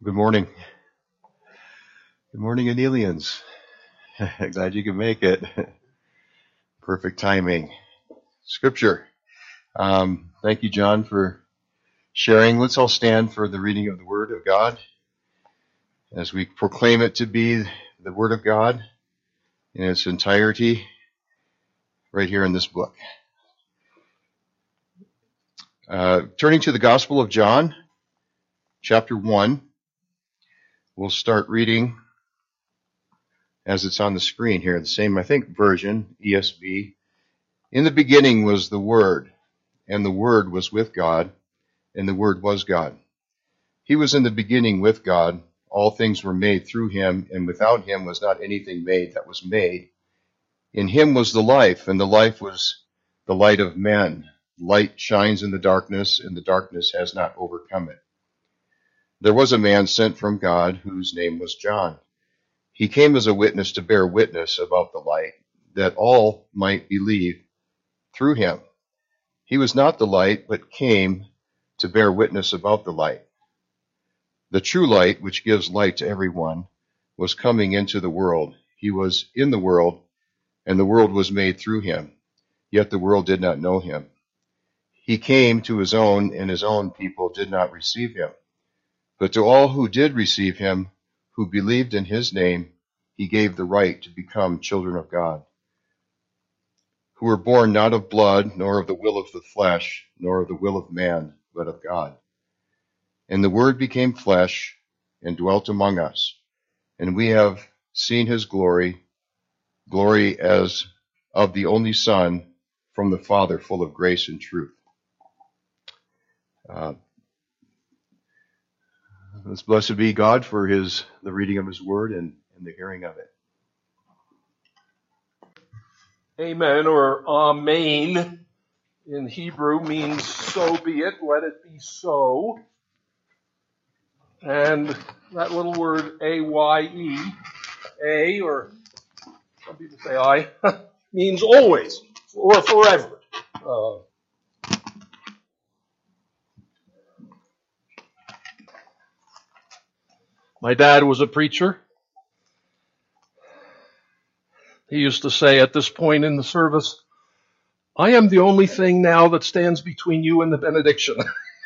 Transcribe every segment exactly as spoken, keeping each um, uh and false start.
Good morning. Good morning, Anelians. Glad you could make it. Perfect timing. Scripture. Um, thank you, John, for sharing. Let's all stand for the reading of the Word of God as we proclaim it to be the Word of God in its entirety right here in this book. Uh, turning to the Gospel of John, chapter one, we'll start reading as it's on the screen here, the same, I think, version, E S V. In the beginning was the Word, and the Word was with God, and the Word was God. He was in the beginning with God. All things were made through him, and without him was not anything made that was made. In him was the life, and the life was the light of men. Light shines in the darkness, and the darkness has not overcome it. There was a man sent from God whose name was John. He came as a witness to bear witness about the light, that all might believe through him. He was not the light, but came to bear witness about the light. The true light, which gives light to everyone, was coming into the world. He was in the world, and the world was made through him, yet the world did not know him. He came to his own, and his own people did not receive him. But to all who did receive him, who believed in his name, he gave the right to become children of God, who were born not of blood, nor of the will of the flesh, nor of the will of man, but of God. And the Word became flesh and dwelt among us, and we have seen his glory, glory as of the only Son from the Father, full of grace and truth. Uh, let's blessed be God for his the reading of his Word and, and the hearing of it. Amen, or amen in Hebrew means so be it, let it be so. And that little word A Y E, A, or some people say I, means always or forever. Uh, my dad was a preacher. He used to say at this point in the service, I am the only thing now that stands between you and the benediction.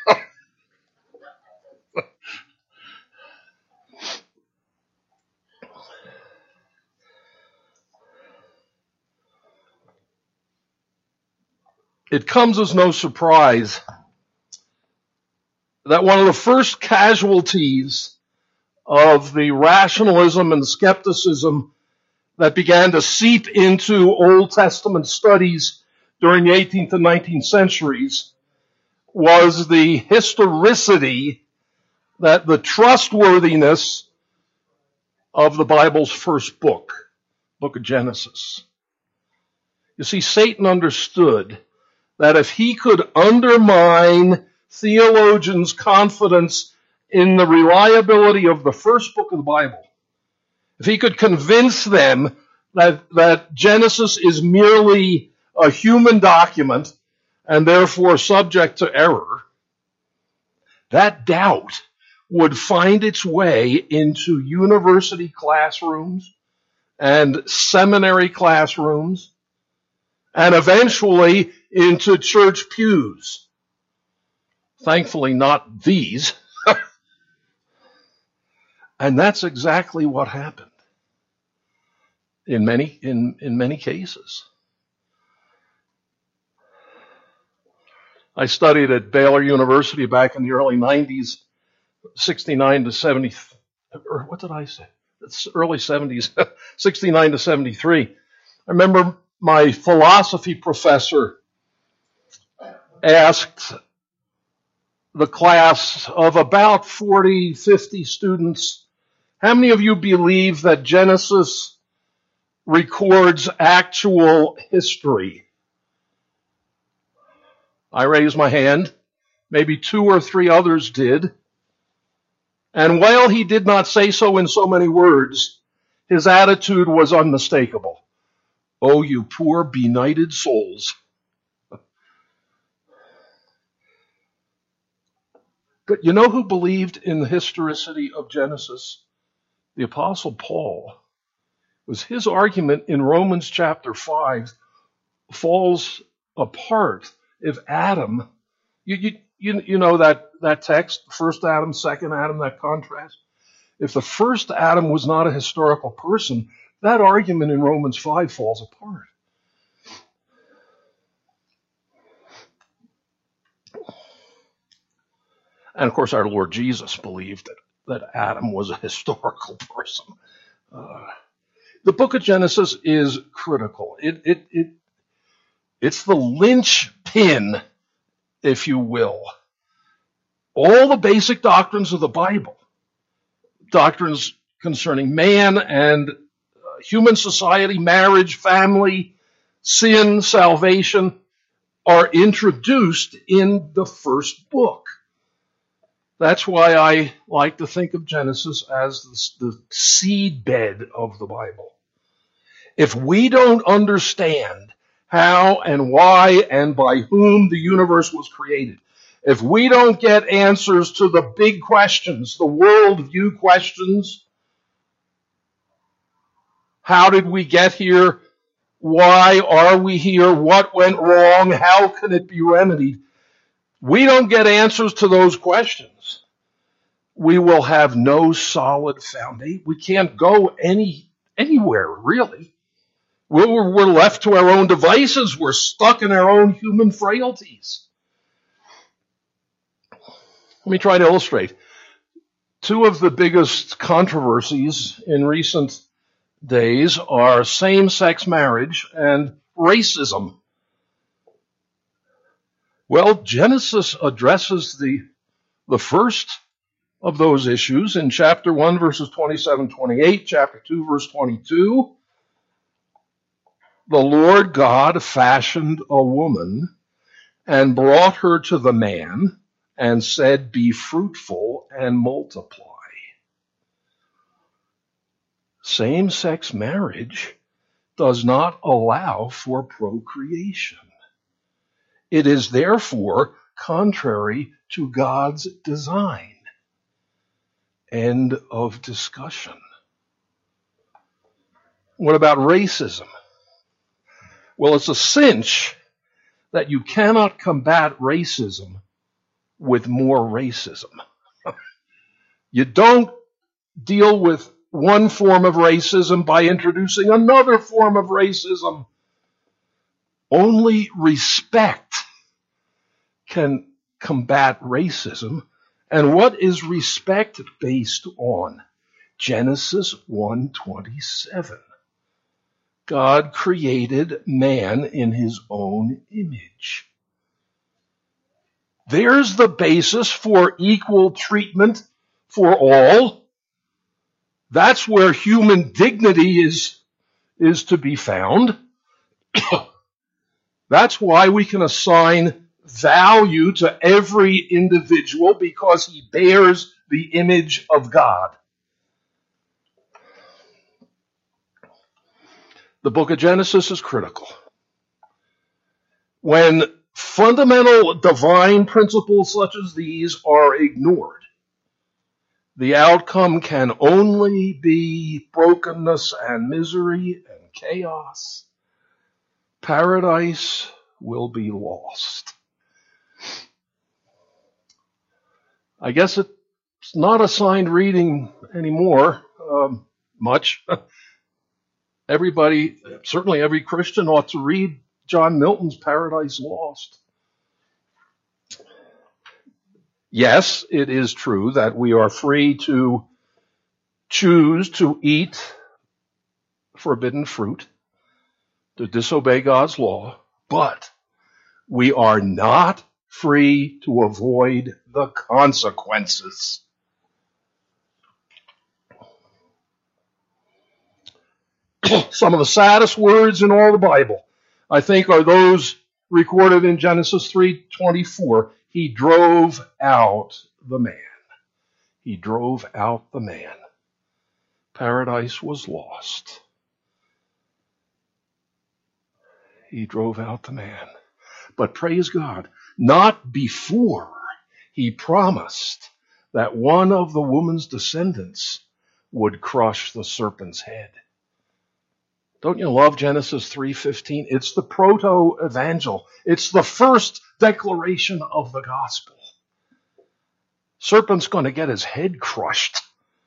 It comes as no surprise that one of the first casualties of the rationalism and skepticism that began to seep into Old Testament studies during the eighteenth and nineteenth centuries was the historicity, that the trustworthiness of the Bible's first book, book of Genesis. You see, Satan understood that if he could undermine theologians' confidence in the reliability of the first book of the Bible, if he could convince them that, that Genesis is merely a human document and therefore subject to error, that doubt would find its way into university classrooms and seminary classrooms and eventually into church pews. Thankfully, not these. And that's exactly what happened in many, in, in many cases. I studied at Baylor University back in the early nineties, sixty-nine to seventy, or what did I say? It's early seventies, sixty-nine to seventy-three. I remember my philosophy professor asked the class of about forty, fifty students, how many of you believe that Genesis records actual history? I raised my hand. Maybe two or three others did. And while he did not say so in so many words, his attitude was unmistakable. Oh, you poor benighted souls. But you know who believed in the historicity of Genesis? The Apostle Paul. It was his argument in Romans chapter five falls apart if Adam, you, you, you, you know that, that text, first Adam, second Adam, that contrast? If the first Adam was not a historical person, that argument in Romans five falls apart. And of course, our Lord Jesus believed that, that Adam was a historical person. Uh, the book of Genesis is critical. It, it, it, it's the linchpin, if you will. All the basic doctrines of the Bible, doctrines concerning man and uh, human society, marriage, family, sin, salvation, are introduced in the first book. That's why I like to think of Genesis as the, the seedbed of the Bible. If we don't understand how and why and by whom the universe was created, if we don't get answers to the big questions, the worldview questions, how did we get here? Why are we here? What went wrong? How can it be remedied? We don't get answers to those questions, we will have no solid foundation. We can't go any anywhere, really. We're, we're left to our own devices. We're stuck in our own human frailties. Let me try to illustrate. Two of the biggest controversies in recent days are same-sex marriage and racism. Well, Genesis addresses the, the first of those issues in chapter one, verses twenty-seven, twenty-eight, chapter two, verse twenty-two. The Lord God fashioned a woman and brought her to the man and said, "Be fruitful and multiply." Same-sex marriage does not allow for procreation. It is therefore contrary to God's design. End of discussion. What about racism? Well, it's a cinch that you cannot combat racism with more racism. You don't deal with one form of racism by introducing another form of racism. Only respect can combat racism. And what is respect based on? Genesis one twenty-seven. God created man in his own image. There's the basis for equal treatment for all. That's where human dignity is, is to be found. That's why we can assign value to every individual, because he bears the image of God. The book of Genesis is critical. When fundamental divine principles such as these are ignored, the outcome can only be brokenness and misery and chaos. Paradise will be lost. I guess it's not assigned reading anymore, um, much. Everybody, certainly every Christian, ought to read John Milton's Paradise Lost. Yes, it is true that we are free to choose to eat forbidden fruit, to disobey God's law, but we are not free to avoid the consequences. Some of the saddest words in all the Bible, I think, are those recorded in Genesis three twenty-four. He drove out the man. He drove out the man. Paradise was lost. He drove out the man. But praise God, not before he promised that one of the woman's descendants would crush the serpent's head. Don't you love Genesis three fifteen? It's the proto-evangel. It's the first declaration of the gospel. Serpent's going to get his head crushed.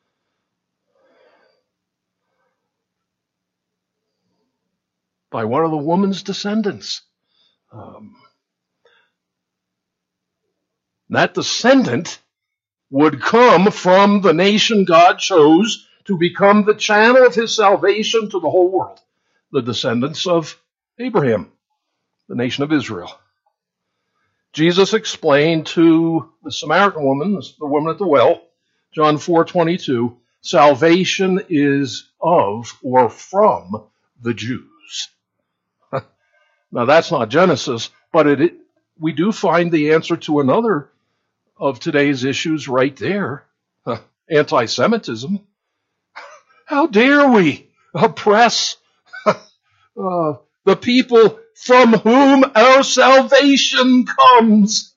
By one of the woman's descendants. Um, that descendant would come from the nation God chose to become the channel of his salvation to the whole world. The descendants of Abraham, the nation of Israel. Jesus explained to the Samaritan woman, the woman at the well, John four twenty-two, salvation is of or from the Jews. Now that's not Genesis, but it, it, we do find the answer to another of today's issues right there. Uh, anti-Semitism. How dare we oppress uh, the people from whom our salvation comes?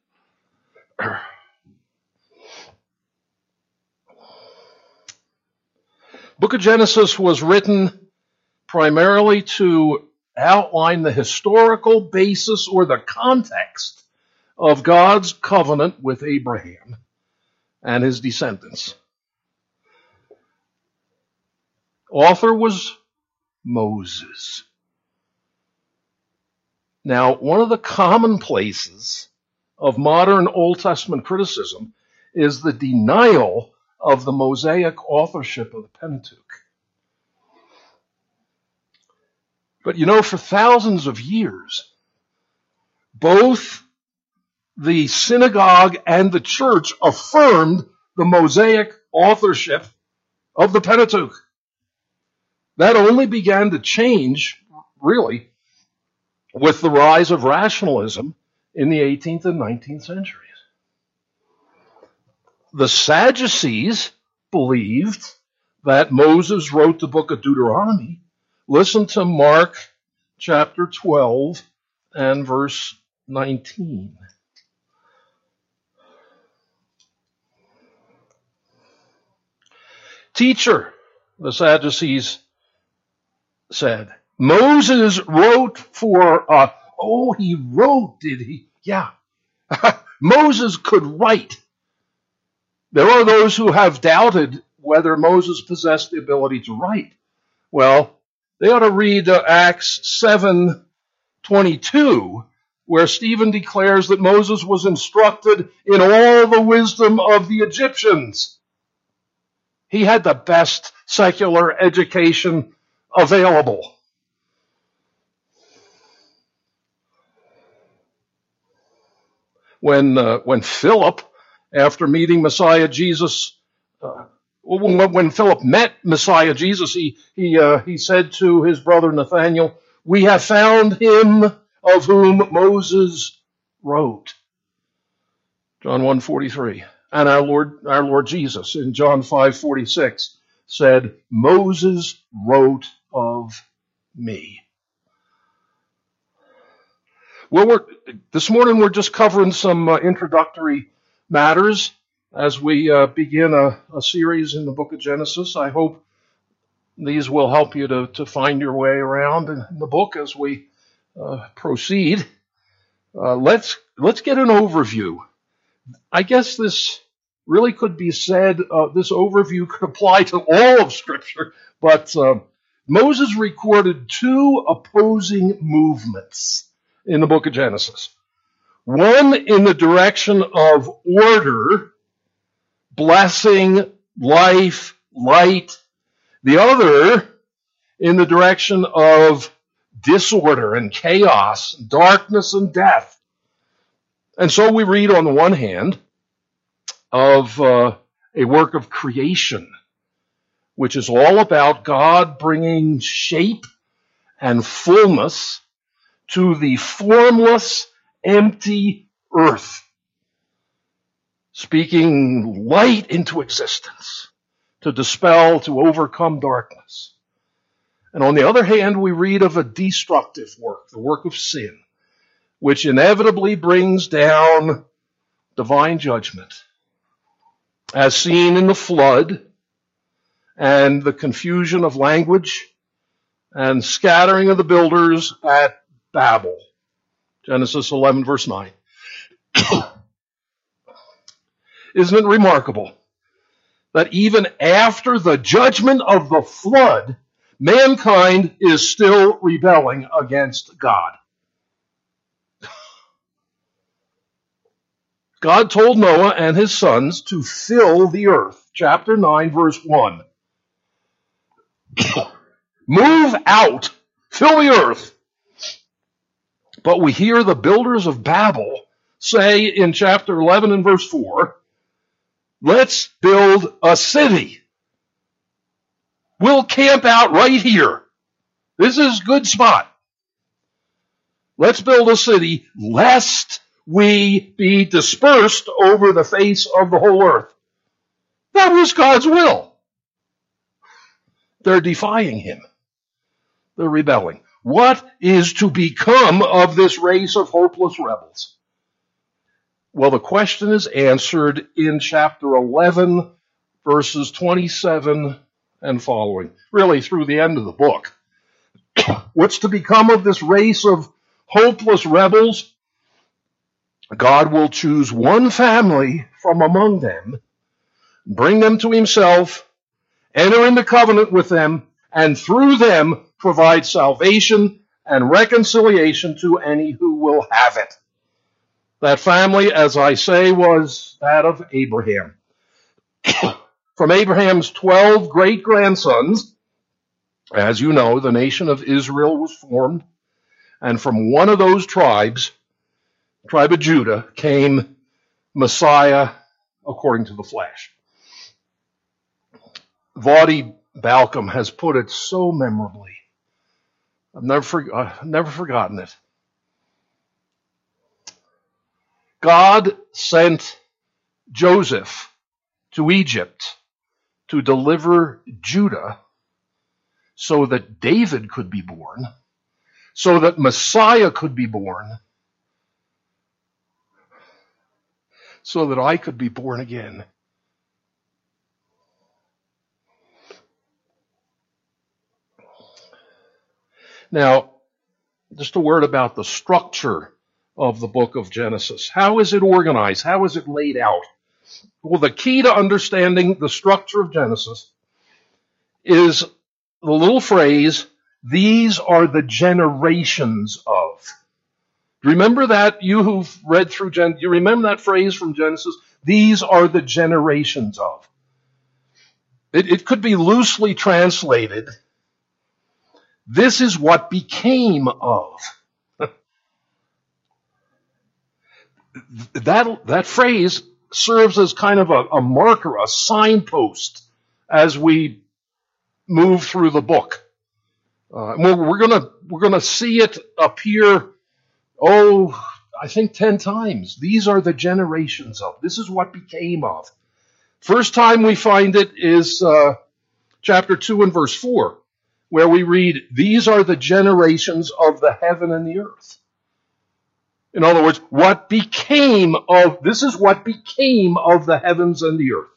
Book of Genesis was written primarily to outline the historical basis or the context of God's covenant with Abraham and his descendants. Author was Moses. Now, one of the commonplaces of modern Old Testament criticism is the denial of the Mosaic authorship of the Pentateuch. But you know, for thousands of years, both the synagogue and the church affirmed the Mosaic authorship of the Pentateuch. That only began to change, really, with the rise of rationalism in the eighteenth and nineteenth centuries. The Sadducees believed that Moses wrote the book of Deuteronomy. Listen to Mark chapter twelve and verse nineteen. Teacher, the Sadducees said, Moses wrote for, uh, oh, he wrote, did he? Yeah. Moses could write. There are those who have doubted whether Moses possessed the ability to write. Well, they ought to read uh, Acts seven twenty-two, where Stephen declares that Moses was instructed in all the wisdom of the Egyptians. He had the best secular education available. When uh, when Philip, after meeting Messiah Jesus, uh, when, when Philip met Messiah Jesus, he he uh, he said to his brother Nathanael, "We have found him of whom Moses wrote." John one forty-three. And our Lord our Lord Jesus in John five forty-six said, "Moses wrote of me." Well, we're, this morning we're just covering some uh, introductory matters as we uh, begin a, a series in the book of Genesis. I hope these will help you to, to find your way around in the book as we uh, proceed. Uh, let's let's get an overview. I guess this really could be said, uh, this overview could apply to all of Scripture, but uh, Moses recorded two opposing movements in the book of Genesis. One in the direction of order, blessing, life, light. The other in the direction of disorder and chaos, darkness and death. And so we read on the one hand of uh, a work of creation, which is all about God bringing shape and fullness to the formless, empty earth, speaking light into existence to dispel, to overcome darkness. And on the other hand, we read of a destructive work, the work of sin, which inevitably brings down divine judgment, as seen in the flood and the confusion of language and scattering of the builders at Babel. Genesis eleven, verse nine. Isn't it remarkable that even after the judgment of the flood, mankind is still rebelling against God? God told Noah and his sons to fill the earth. Chapter nine, verse one. Move out, fill the earth. But we hear the builders of Babel say in chapter eleven and verse four, let's build a city. We'll camp out right here. This is a good spot. Let's build a city lest we be dispersed over the face of the whole earth. That was God's will. They're defying him. They're rebelling. What is to become of this race of hopeless rebels? Well, the question is answered in chapter eleven, verses twenty-seven and following, really through the end of the book. What's to become of this race of hopeless rebels? God will choose one family from among them, bring them to himself, enter into covenant with them, and through them provide salvation and reconciliation to any who will have it. That family, as I say, was that of Abraham. From Abraham's twelve great-grandsons, as you know, the nation of Israel was formed, and from one of those tribes, the tribe of Judah, came Messiah according to the flesh. Voddie Baucham has put it so memorably. I've never, for, I've never forgotten it. God sent Joseph to Egypt to deliver Judah so that David could be born, so that Messiah could be born, so that I could be born again. Now, just a word about the structure of the book of Genesis. How is it organized? How is it laid out? Well, the key to understanding the structure of Genesis is the little phrase, these are the generations of. Remember that, you who've read through Genesis, you remember that phrase from Genesis? These are the generations of. It, it could be loosely translated, this is what became of. that, that phrase serves as kind of a, a marker, a signpost as we move through the book. Uh, we're, we're gonna we're gonna see it appear, oh, I think ten times. These are the generations of. This is what became of. First time we find it is uh, chapter two and verse four, where we read, these are the generations of the heaven and the earth. In other words, what became of, this is what became of the heavens and the earth.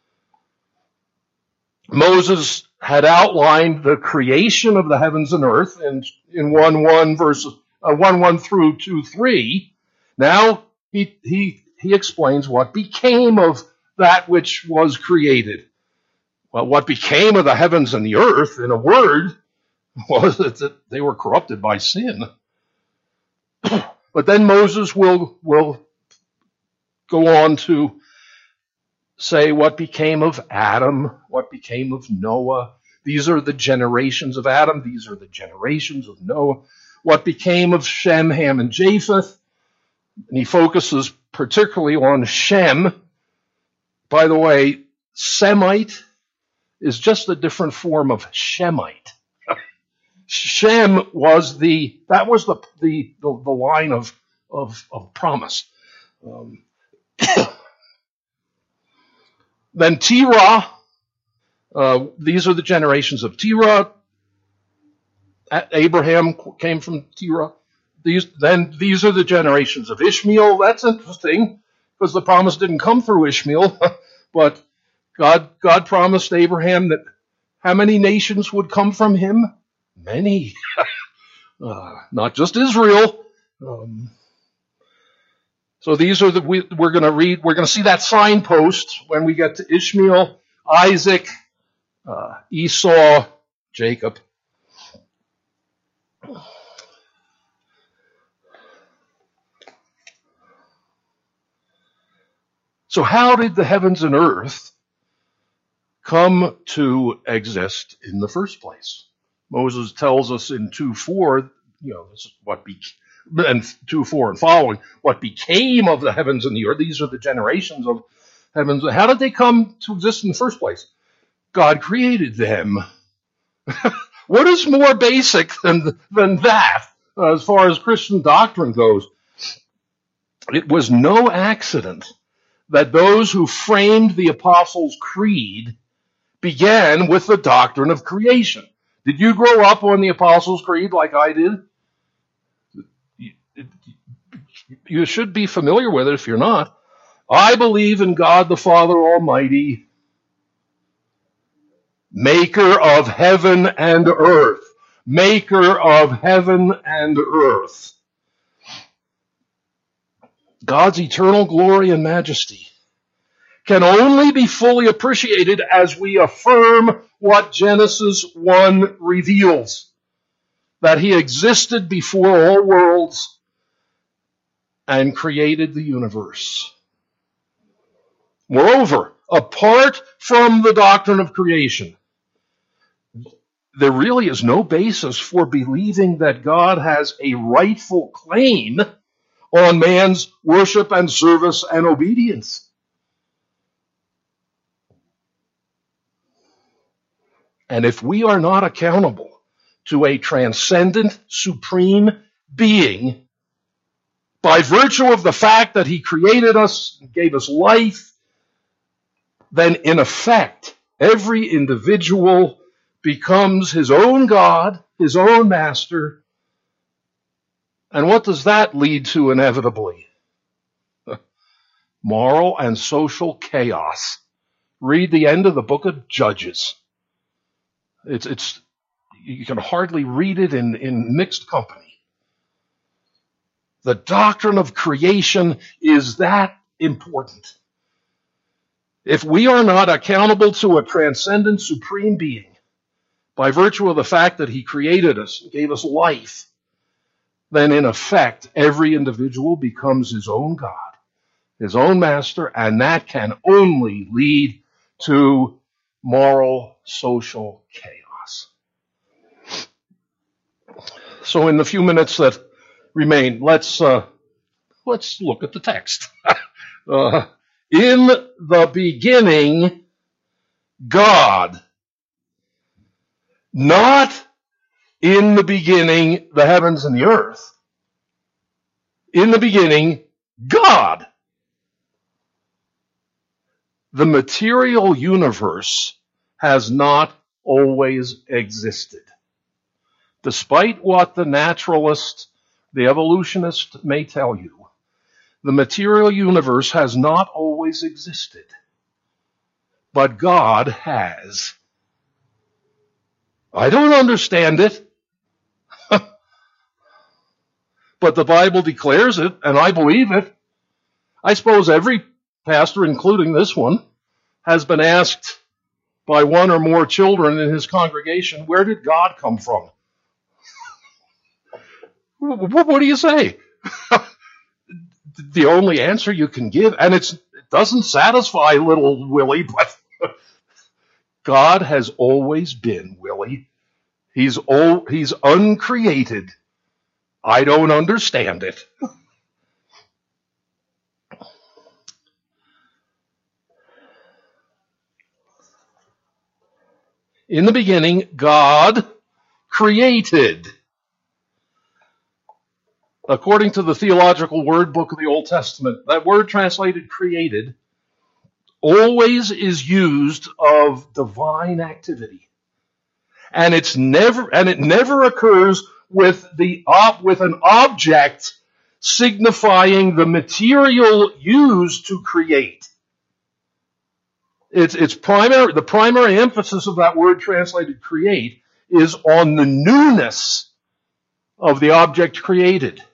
Moses had outlined the creation of the heavens and earth in, in one one verses, uh, one one through two three. Now he, he, he explains what became of that which was created. Well, what became of the heavens and the earth, in a word, was that they were corrupted by sin. But then Moses will, will go on to say what became of Adam, what became of Noah. These are the generations of Adam. These are the generations of Noah. What became of Shem, Ham, and Japheth. And he focuses particularly on Shem. By the way, Semite is just a different form of Shemite. Shem was the, that was the the, the, the line of, of, of promise. Um, then Terah, uh, these are the generations of Terah. Abraham came from Terah. These, then these are the generations of Ishmael. That's interesting, because the promise didn't come through Ishmael, but God, God promised Abraham that how many nations would come from him? Many. uh, not just Israel. Um, so these are the, we, we're going to read, we're going to see that signpost when we get to Ishmael, Isaac, uh, Esau, Jacob. So how did the heavens and earth come to exist in the first place? Moses tells us in two four, you know, this is what be, and two four and following, what became of the heavens and the earth. These are the generations of heavens. How did they come to exist in the first place? God created them. What is more basic than, than that uh, as far as Christian doctrine goes? It was no accident that those who framed the Apostles' Creed began with the doctrine of creation. Did you grow up on the Apostles' Creed like I did? You should be familiar with it if you're not. I believe in God the Father Almighty, maker of heaven and earth. Maker of heaven and earth. God's eternal glory and majesty can only be fully appreciated as we affirm what Genesis one reveals, that he existed before all worlds and created the universe. Moreover, apart from the doctrine of creation, there really is no basis for believing that God has a rightful claim on man's worship and service and obedience. And if we are not accountable to a transcendent, supreme being, by virtue of the fact that he created us and gave us life, then in effect, every individual becomes his own God, his own master. And what does that lead to inevitably? Moral and social chaos. Read the end of the book of Judges. It's, it's, you can hardly read it in, in mixed company. The doctrine of creation is that important. If we are not accountable to a transcendent, supreme being, by virtue of the fact that he created us and gave us life, then in effect, every individual becomes his own God, his own master, and that can only lead to moral, social chaos. So in the few minutes that remain, let's uh, let's look at the text. uh, in the beginning, God. Not in the beginning, the heavens and the earth. In the beginning, God. The material universe has not always existed. Despite what the naturalist, the evolutionist may tell you, the material universe has not always existed. But God has. I don't understand it, but the Bible declares it, and I believe it. I suppose every pastor, including this one, has been asked by one or more children in his congregation, where did God come from? What do you say? The only answer you can give, and it's, it doesn't satisfy little Willie, but God has always been, Willie. He's all, he's uncreated. I don't understand it. In the beginning, God created. According to the Theological Word Book of the Old Testament, that word translated created always is used of divine activity. And it's never, and it never occurs with the ob, with an object signifying the material used to create. It's, it's primary, the primary emphasis of that word translated create is on the newness of the object created.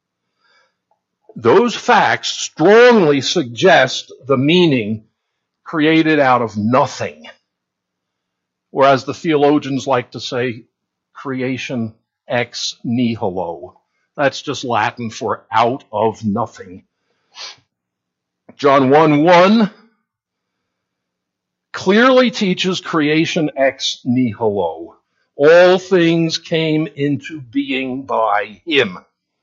Those facts strongly suggest the meaning created out of nothing. Whereas the theologians like to say creation ex nihilo. That's just Latin for out of nothing. John one one clearly teaches creation ex nihilo. All things came into being by him.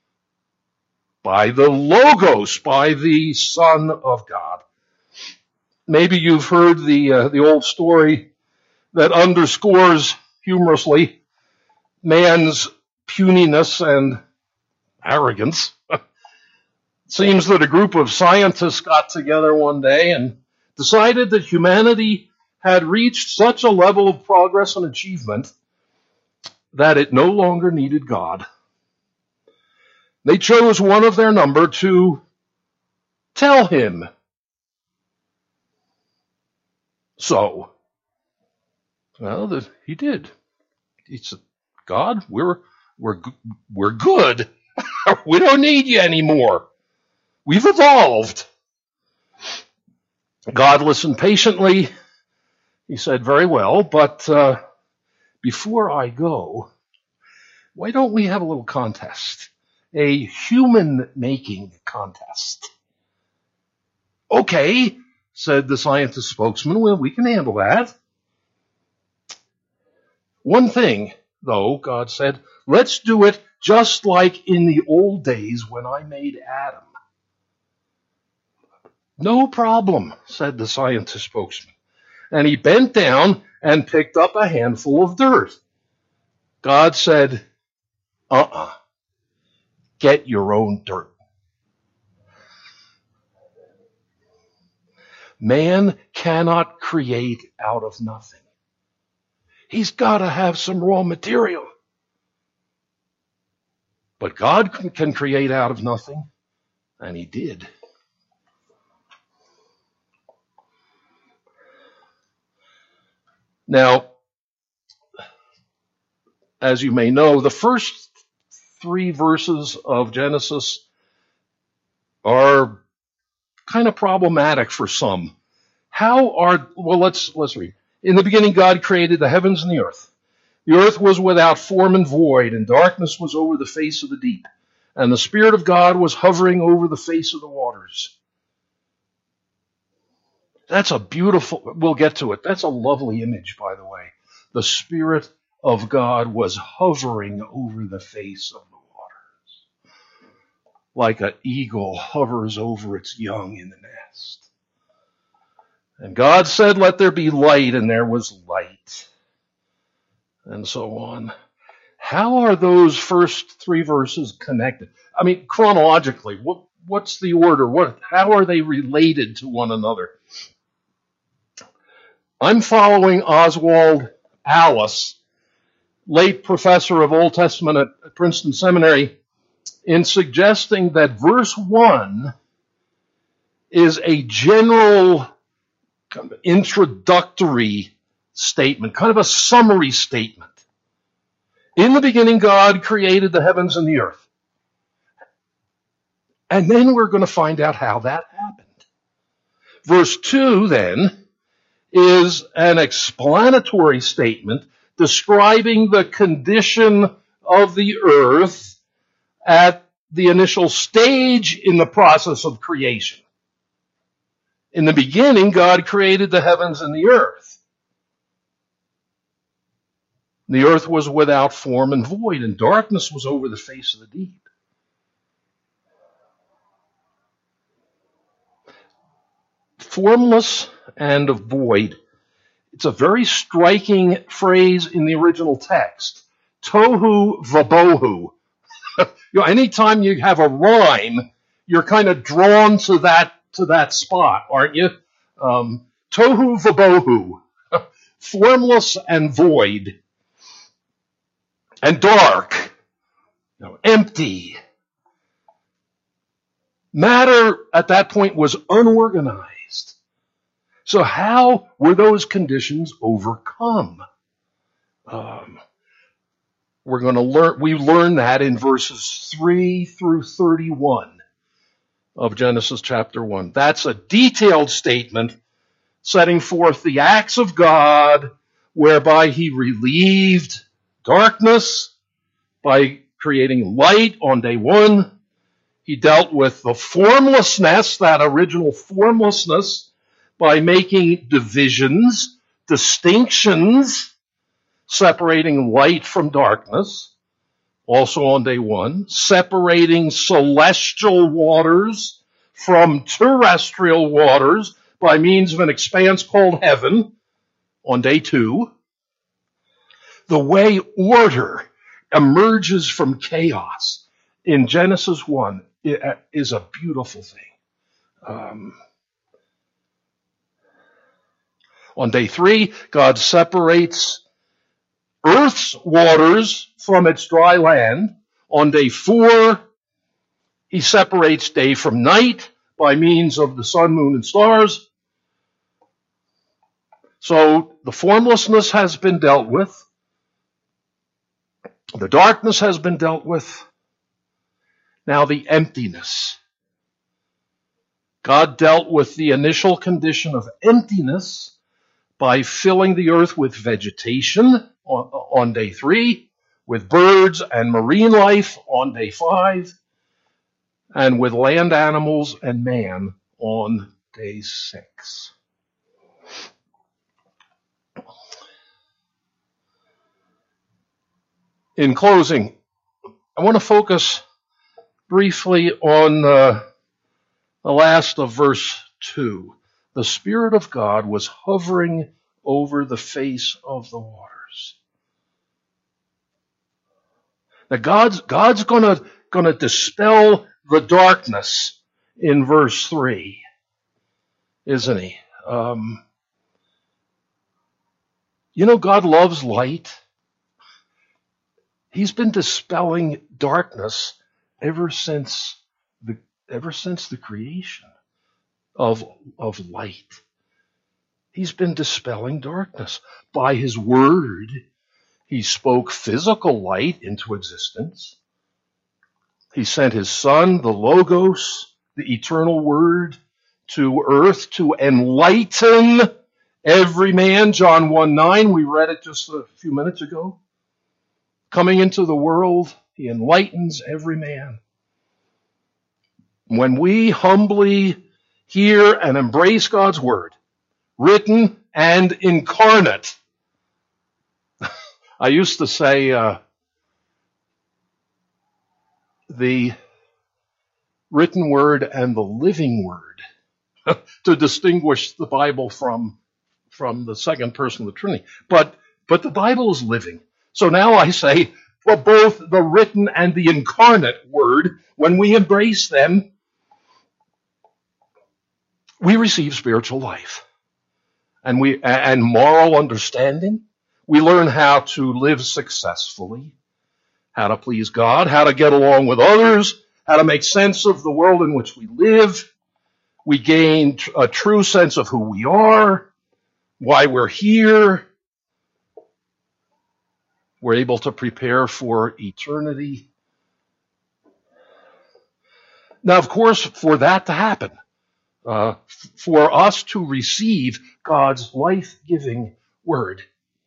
By the Logos, by the Son of God. Maybe you've heard the uh, the old story that underscores humorously man's puniness and arrogance. It seems that a group of scientists got together one day and decided that humanity had reached such a level of progress and achievement that it no longer needed God. They chose one of their number to tell him so. Well, the, he did. He said, God, we're we're we're good. We don't need you anymore. We've evolved. God listened patiently. He said, very well, but uh, before I go, why don't we have a little contest? A human-making contest. Okay, said the scientist spokesman. Well, we can handle that. One thing, though, God said, let's do it just like in the old days when I made Adam. No problem, said the scientist spokesman. And he bent down and picked up a handful of dirt. God said, uh-uh, get your own dirt. Man cannot create out of nothing. He's got to have some raw material. But God can create out of nothing, and he did. Now, as you may know, the first three verses of Genesis are kind of problematic for some. How are, well, let's, let's read. In the beginning, God created the heavens and the earth. The earth was without form and void, and darkness was over the face of the deep. And the Spirit of God was hovering over the face of the waters. That's a beautiful, we'll get to it. That's a lovely image, by the way. The Spirit of God was hovering over the face of the waters, like an eagle hovers over its young in the nest. And God said, let there be light, and there was light. And so on. How are those first three verses connected? I mean, chronologically, what, what's the order? What, how are they related to one another? I'm following Oswald Alice, late professor of Old Testament at Princeton Seminary, in suggesting that verse one is a general kind of introductory statement, kind of a summary statement. In the beginning, God created the heavens and the earth. And then we're going to find out how that happened. Verse two, then, is an explanatory statement describing the condition of the earth at the initial stage in the process of creation. In the beginning, God created the heavens and the earth. The earth was without form and void, and darkness was over the face of the deep. Formless and void. It's a very striking phrase in the original text. Tohu vabohu. You know, anytime you have a rhyme, you're kind of drawn to that to that spot, aren't you? Um, tohu vabohu. Formless and void. And dark. You know, empty. Matter at that point was unorganized. So how were those conditions overcome? Um, we're going to learn, we learn that in verses three through thirty-one of Genesis chapter one. That's a detailed statement setting forth the acts of God whereby he relieved darkness by creating light on day one. He dealt with the formlessness, that original formlessness, by making divisions, distinctions, separating light from darkness, also on day one, separating celestial waters from terrestrial waters by means of an expanse called heaven on day two. The way order emerges from chaos in Genesis one is a beautiful thing. Um, on day three, God separates earth's waters from its dry land. On day four, he separates day from night by means of the sun, moon, and stars. So the formlessness has been dealt with. The darkness has been dealt with. Now the emptiness. God dealt with the initial condition of emptiness by filling the earth with vegetation on, on day three, with birds and marine life on day five, and with land animals and man on day six. In closing, I want to focus briefly on uh, the last of verse two. The Spirit of God was hovering over the face of the waters. Now God's, God's gonna, gonna dispel the darkness in verse three, isn't he? Um, you know, God loves light. He's been dispelling darkness ever since the ever since the creation of, of light. He's been dispelling darkness. By his word, he spoke physical light into existence. He sent his son, the Logos, the eternal word, to earth to enlighten every man. John one nine, we read it just a few minutes ago. Coming into the world, he enlightens every man. When we humbly hear and embrace God's word, written and incarnate, I used to say uh, the written word and the living word to distinguish the Bible from, from the second person of the Trinity. But, but the Bible is living. So now I say, for both the written and the incarnate word, when we embrace them, we receive spiritual life and we and moral understanding. We learn how to live successfully, how to please God, how to get along with others, how to make sense of the world in which we live. We gain a true sense of who we are, why we're here. We're able to prepare for eternity. Now, of course, for that to happen, uh, for us to receive God's life-giving word,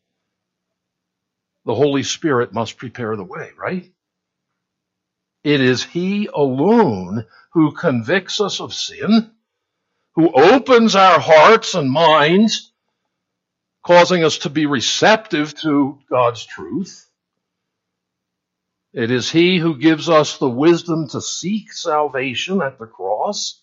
the Holy Spirit must prepare the way, right? It is He alone who convicts us of sin, who opens our hearts and minds, causing us to be receptive to God's truth. It is He who gives us the wisdom to seek salvation at the cross.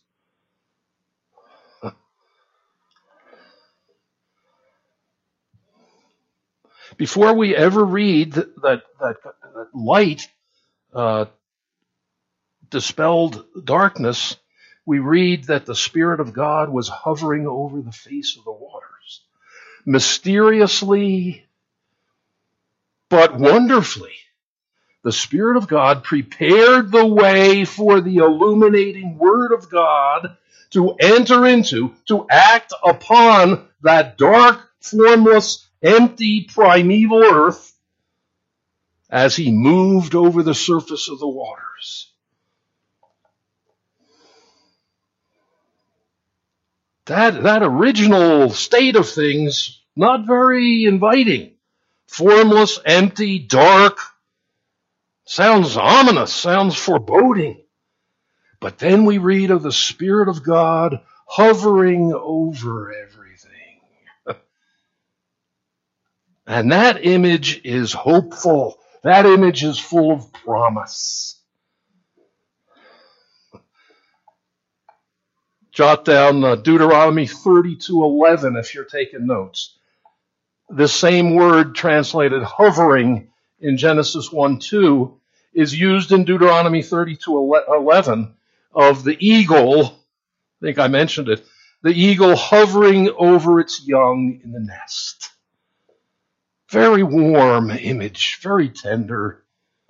Before we ever read that, that, that light uh, dispelled darkness, we read that the Spirit of God was hovering over the face of the waters. Mysteriously, but wonderfully, The Spirit of God prepared the way for the illuminating Word of God to enter into, to act upon that dark, formless, empty, primeval earth as he moved over the surface of the waters. That, that original state of things, not very inviting. Formless, empty, dark. Sounds ominous, sounds foreboding. But then we read of the Spirit of God hovering over everything. And that image is hopeful. That image is full of promise. Jot down uh, Deuteronomy thirty-two eleven if you're taking notes. The same word translated hovering in Genesis one two is used in Deuteronomy thirty-two eleven of the eagle. I think I mentioned it. The eagle hovering over its young in the nest. Very warm image, very tender.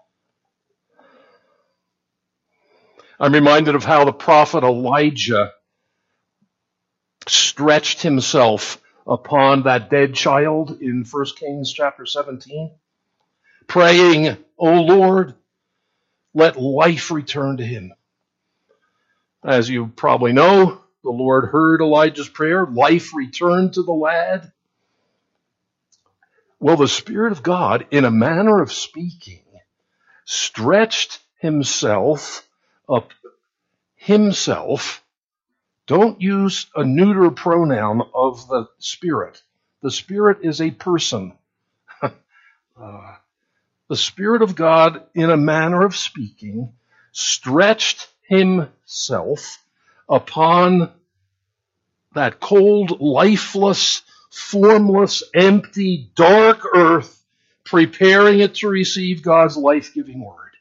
I'm reminded of how the prophet Elijah stretched himself upon that dead child in First Kings chapter seventeen, praying, "O Lord, let life return to him." As you probably know, the Lord heard Elijah's prayer. Life returned to the lad. Well, the Spirit of God, in a manner of speaking, stretched himself up, himself. Don't use a neuter pronoun of the Spirit. The Spirit is a person. uh, the Spirit of God, in a manner of speaking, stretched himself upon that cold, lifeless, formless, empty, dark earth, preparing it to receive God's life-giving word.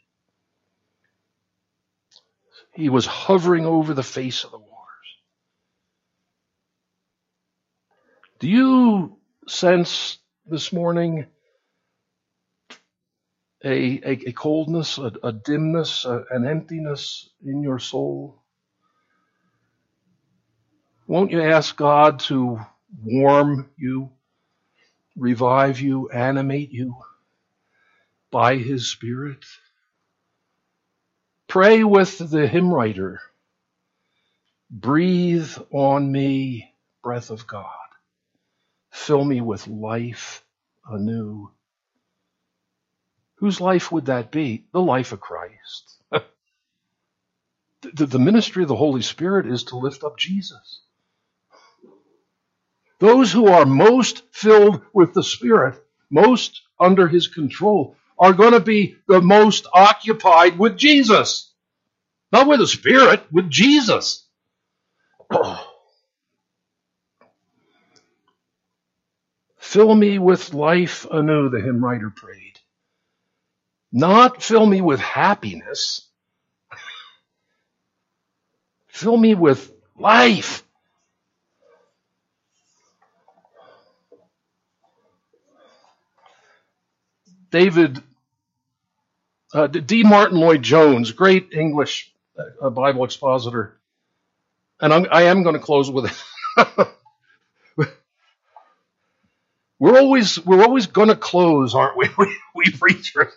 He was hovering over the face of the waters. Do you sense this morning a, a, a coldness, a, a dimness, a, an emptiness in your soul? Won't you ask God to warm you, revive you, animate you by His Spirit? Pray with the hymn writer, "Breathe on me, breath of God. Fill me with life anew." Whose life would that be? The life of Christ. the, the ministry of the Holy Spirit is to lift up Jesus. Those who are most filled with the Spirit, most under His control, are going to be the most occupied with Jesus. Not with the Spirit, with Jesus. Fill me with life anew, the hymn writer prayed. Not fill me with happiness. Fill me with life. David, uh, D. Martin Lloyd-Jones, great English uh, Bible expositor, and I'm, I am going to close with it. we're always we're always going to close, aren't we? We, we preachers.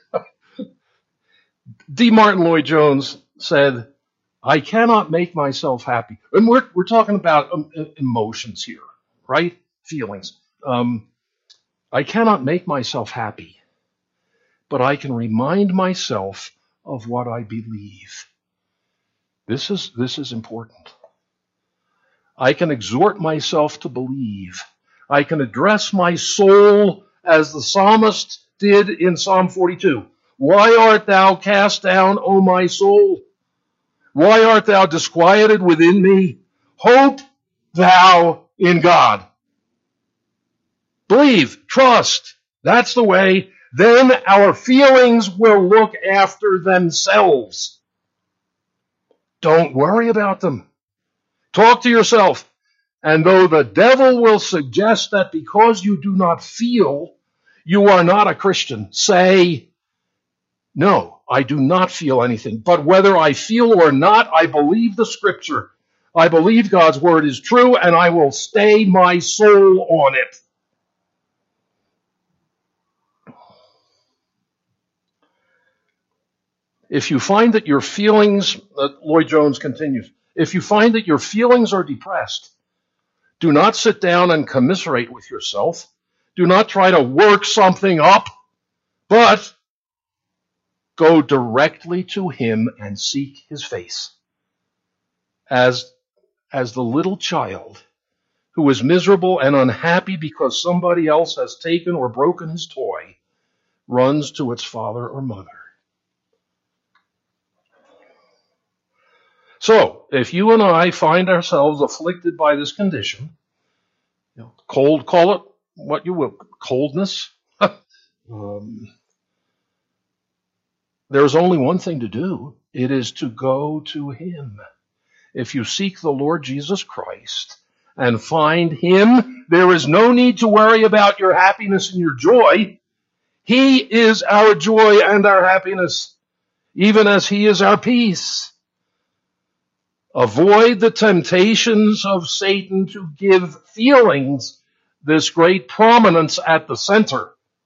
D. Martin Lloyd-Jones said, "I cannot make myself happy," and we're we're talking about um, emotions here, right? Feelings. Um, I cannot make myself happy, but I can remind myself of what I believe. This is, this is important. I can exhort myself to believe. I can address my soul as the psalmist did in Psalm forty-two. "Why art thou cast down, O my soul? Why art thou disquieted within me? Hope thou in God." Believe, trust. That's the way. Then our feelings will look after themselves. Don't worry about them. Talk to yourself. And though the devil will suggest that because you do not feel, you are not a Christian, say, No, I do not feel anything. But whether I feel or not, I believe the Scripture. I believe God's word is true, and I will stay my soul on it. If you find that your feelings, uh, Lloyd Jones continues, if you find that your feelings are depressed, do not sit down and commiserate with yourself. Do not try to work something up, but go directly to him and seek his face. As, as the little child who is miserable and unhappy because somebody else has taken or broken his toy runs to its father or mother. So, if you and I find ourselves afflicted by this condition, you know, cold, call it what you will, coldness, um, there's only one thing to do. It is to go to him. If you seek the Lord Jesus Christ and find him, there is no need to worry about your happiness and your joy. He is our joy and our happiness, even as he is our peace. Avoid the temptations of Satan to give feelings this great prominence at the center.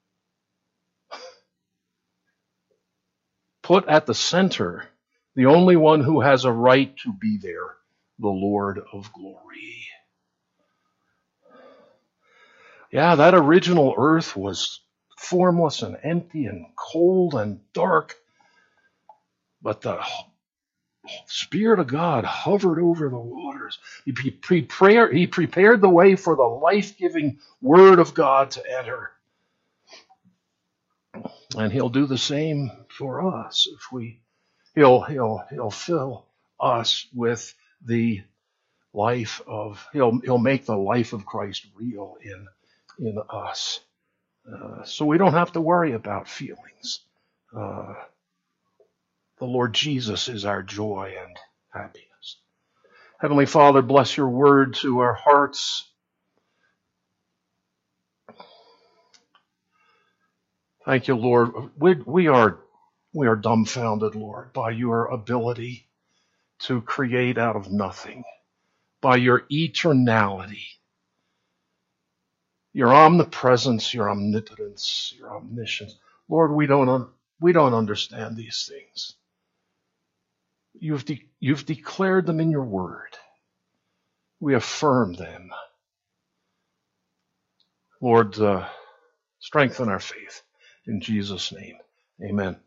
Put at the center the only one who has a right to be there, the Lord of glory. Yeah, that original earth was formless and empty and cold and dark, but the Spirit of God hovered over the waters. He prepared, he prepared the way for the life-giving Word of God to enter. And he'll do the same for us if we he'll he'll he'll fill us with the life of he'll he'll make the life of Christ real in in us. Uh, so we don't have to worry about feelings. Uh, the Lord Jesus is our joy and happiness. Heavenly Father, bless your word to our hearts. Thank you, Lord. We, we are we are dumbfounded, Lord, by your ability to create out of nothing, by your eternality, your omnipresence, your omnipotence, your omniscience. Lord, we don't un- we don't understand these things. You've de- you've declared them in your word. We affirm them. Lord, uh, strengthen our faith. In Jesus' name, amen.